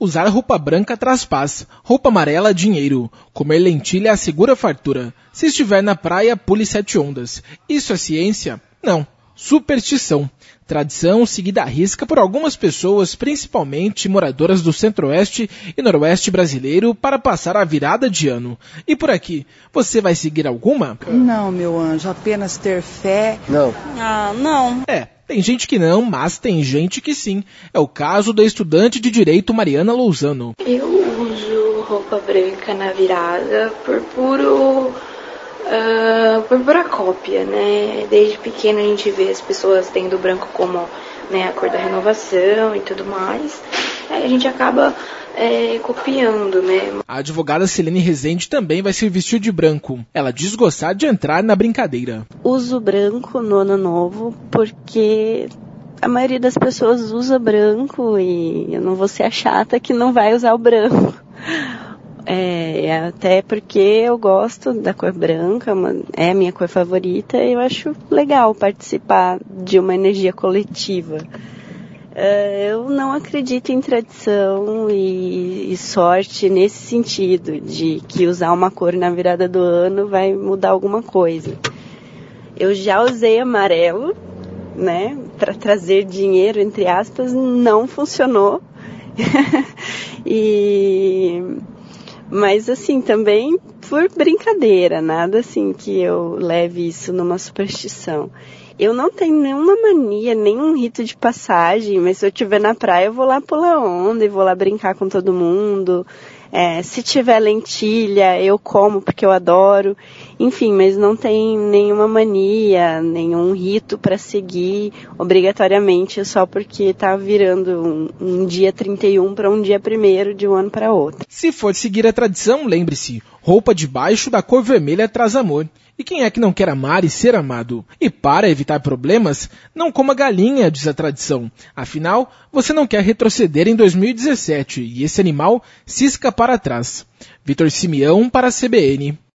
Usar roupa branca traz paz, roupa amarela dinheiro, comer lentilha assegura fartura. Se estiver na praia, pule 7 ondas. Isso é ciência? Não. Superstição. Tradição seguida à risca por algumas pessoas, principalmente moradoras do centro-oeste e noroeste brasileiro, para passar a virada de ano. E por aqui, você vai seguir alguma? Não, meu anjo, apenas ter fé. Não. Não. Tem gente que não, mas tem gente que sim. É o caso da estudante de Direito Mariana Lousano. Eu uso roupa branca na virada por pura cópia, né? Desde pequena a gente vê as pessoas tendo branco como, né, a cor da renovação e tudo mais. Aí a gente acaba copiando, né? A advogada Celene Rezende também vai se vestir de branco. Ela diz gostar de entrar na brincadeira. Uso branco no ano novo porque a maioria das pessoas usa branco e eu não vou ser a chata que não vai usar o branco. Até porque eu gosto da cor branca, é a minha cor favorita e eu acho legal participar de uma energia coletiva. Eu não acredito em tradição e sorte nesse sentido, de que usar uma cor na virada do ano vai mudar alguma coisa. Eu já usei amarelo, né, para trazer dinheiro, entre aspas, não funcionou. Mas assim, também por brincadeira, nada assim que eu leve isso numa superstição. Eu não tenho nenhuma mania, nenhum rito de passagem, mas se eu estiver na praia eu vou lá pular onda e vou lá brincar com todo mundo. Se tiver lentilha, eu como porque eu adoro. Enfim, mas não tem nenhuma mania, nenhum rito para seguir obrigatoriamente só porque tá virando um dia 31 para um dia 1º de um ano para outro. Se for seguir a tradição, lembre-se, roupa de baixo da cor vermelha traz amor. E quem é que não quer amar e ser amado? E para evitar problemas, não coma galinha, diz a tradição. Afinal, você não quer retroceder em 2017 e esse animal cisca para trás. Vitor Simeão para a CBN.